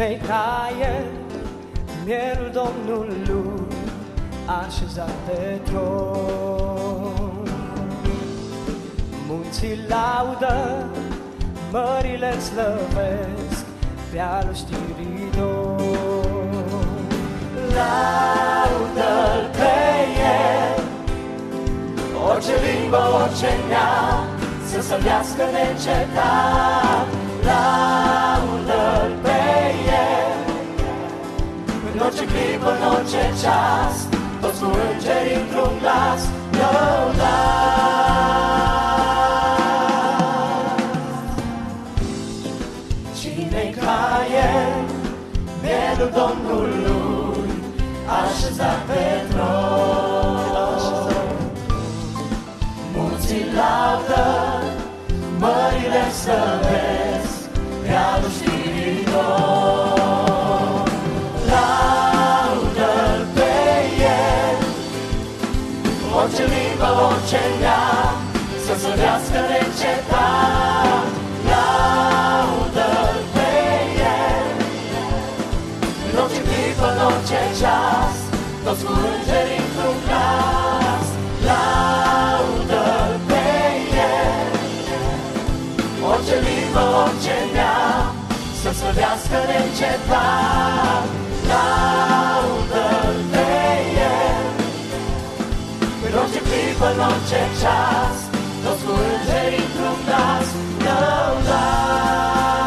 Cine-i caier, mielul Domnului, așezat pe tron. Munții laudă, mările slăvesc, pe al știridor. Laudă-l pe El, orice limbă, orice neam, să slăvească neîncetat. Laudă-l pe El, în orice clipă, în orice ceas, toți cu îngerii într-un glas, lăudați. Cine-i ca El, mielul Domnului, așezat pe tron. Munții laudă, mările slăvesc, pe al știrilor. Laudă-l pe El, orice limbă, orice neam, să slăvească neîncetat. Laudă-l pe El, în orice clipă, în orice ceas, toți cu îngerii într-un glas. Laudă-l pe El, orice limbă, orice neam, să slăvească neîncetat. Laudă-l pe El, în orice clipă, în orice ceas, toți cu îngerii într-un glas, lăudați.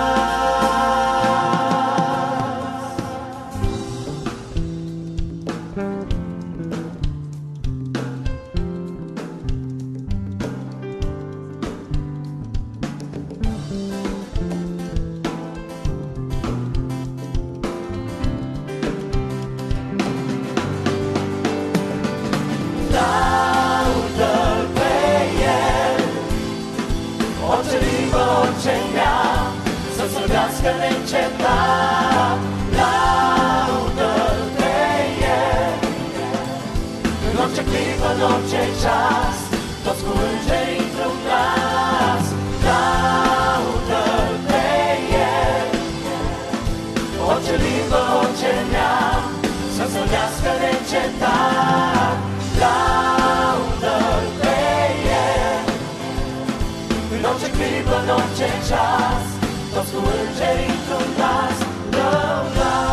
Laudă-l pe El, orice limbă, orice neam, să slăvească neîncetat. Laudă-l pe El, în orice clipă, în orice ceas, toți cu îngerii într-un glas. Laudă-l pe El, orice limbă, orice neam, să slăvească neîncetat. Laudă-l pe El, în orice clipă, în orice ceas, toți cu îngerii într-un glas, lăudați.